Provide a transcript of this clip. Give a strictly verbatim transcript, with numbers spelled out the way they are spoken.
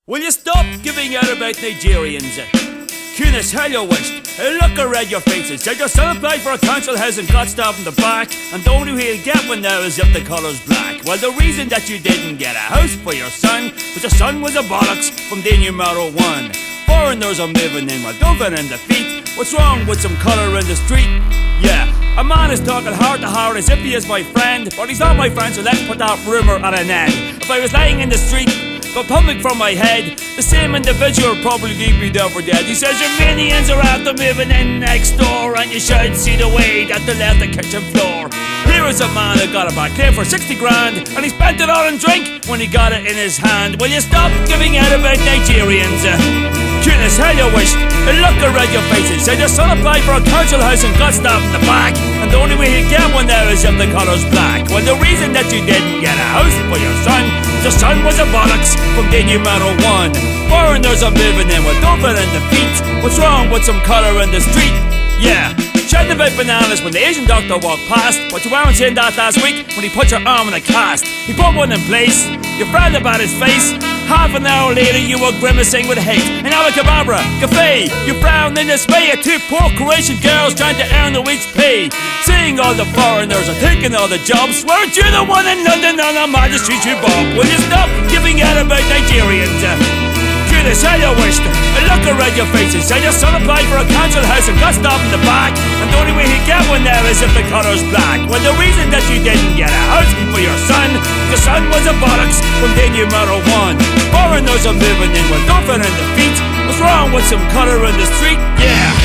Will you stop giving out about Nigerians? Cunis, how you wished. Look around your faces. Said your son applied for a council house and got stabbed in the back, and the only way he'll get one now is if the colour's black. Well, the reason that you didn't get a house for your son was your son was a bollocks from the numero one. Foreigners are moving in while dumping in the feet. What's wrong with some colour in the street? Yeah, a man is talking heart to heart as if he is my friend, but he's not my friend, so let's put that rumour at an end. If I was lying in the street but pumping from my head, the same individual would probably leave me down for dead. He says your minions are after moving in next door, and you should see the way that they left the kitchen floor. Here is a man who got a back claim for sixty grand, and he spent it all on drink when he got it in his hand. Will you stop giving out about Nigerians? Cunis, how you wished. Look around your faces. Said your son applied for a council house and got stabbed in the back, and the only way he'll get one now is if the colour's black. Well, the reason that you didn't get a house for your son, your son was a bollocks from the numero one. Foreigners are moving in with dumping in the feet. What's wrong with some colour in the street? Yeah, shouting about bananas when the Asian doctor walked past, but you weren't saying that last week when he put your arm in a cast. He put one in place, you frowned about his face. Half an hour later you were grimacing with hate. In Alakababra, cafe, you frowned in dismay at two poor Croatian girls trying to earn a week's pay. Seeing all the foreigners are taking all the jobs, weren't you the one in London on a Majesty Street Bob? Will you stop giving out about Nigerians? Cunis, how you wished. Look around your faces. Said your son applied for a council house and got stabbed in the back, and the only way he'd get one now is if the colour's black. Well, the reason that you didn't get a house for your son, your son was a bollocks from the numero one. Foreigners are moving in with dumping in the feet. What's wrong with some colour in the street? Yeah.